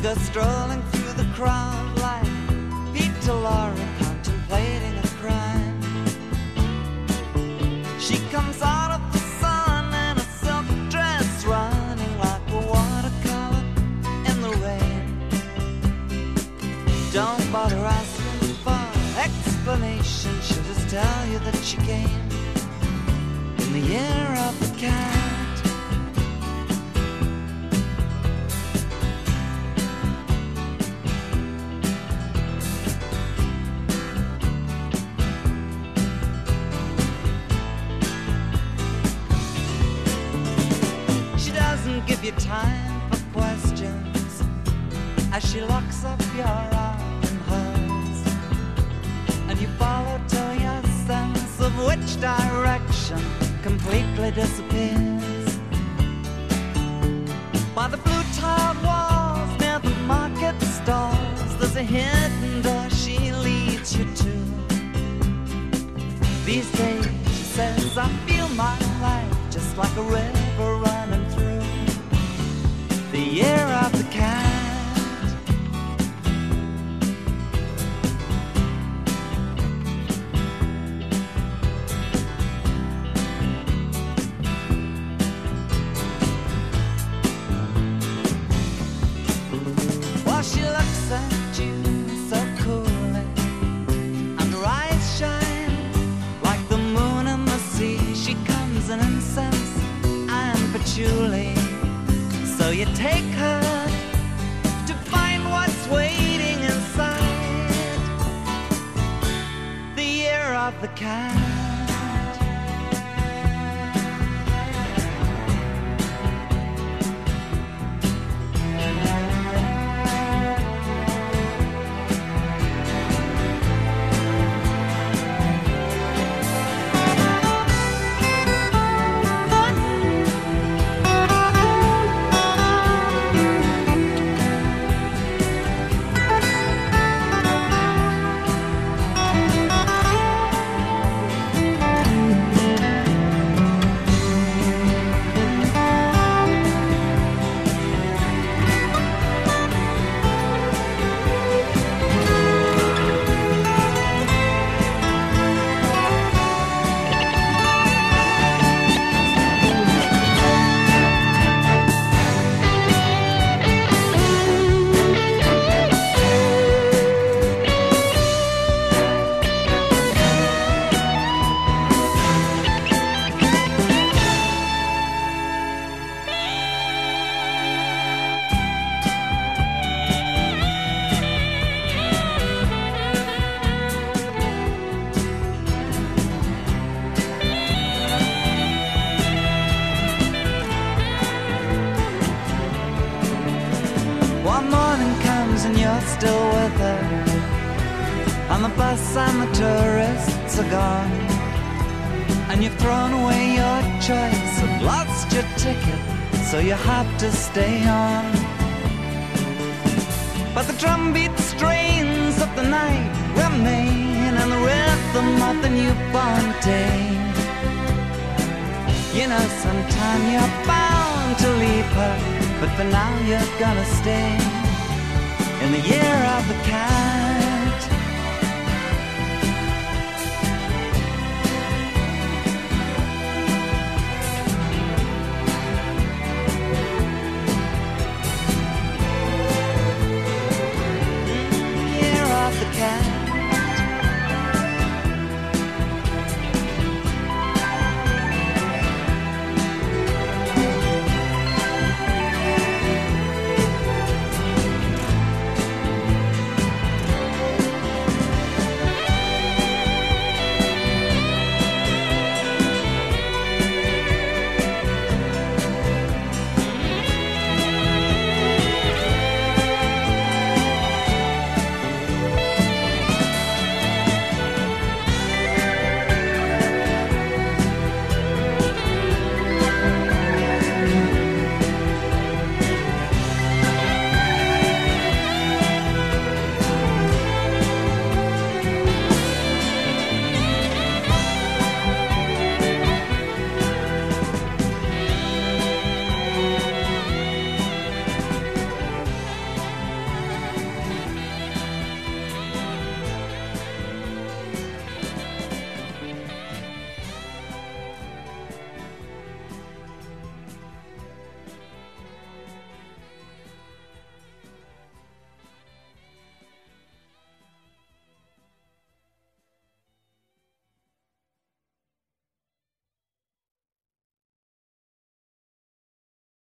go strolling through the crowd like Peter Laura contemplating a crime. She comes out of the sun in a silk dress, running like a watercolor in the rain. Don't bother asking for explanation, she'll just tell you that she came in the year of the cat. Give you time for questions as she locks up your arm in hers, and you follow till your sense of which direction completely disappears. By the blue tiled walls near the market stalls, there's a hidden door she leads you to. These days, she says, I feel my life just like a river running through the year of the cat. While she looks at you so coolly, and her eyes shine like the moon in the sea, she comes in incense and patchouli. So you take her to find what's waiting inside the year of the cat. One morning comes and you're still with her, and the bus and the tourists are gone, and you've thrown away your choice and lost your ticket, so you have to stay on. But the drumbeat strains of the night remain, and the rhythm of the newborn day. You know, sometime you're bound to leave her, but for now you're gonna stay in the year of the cat.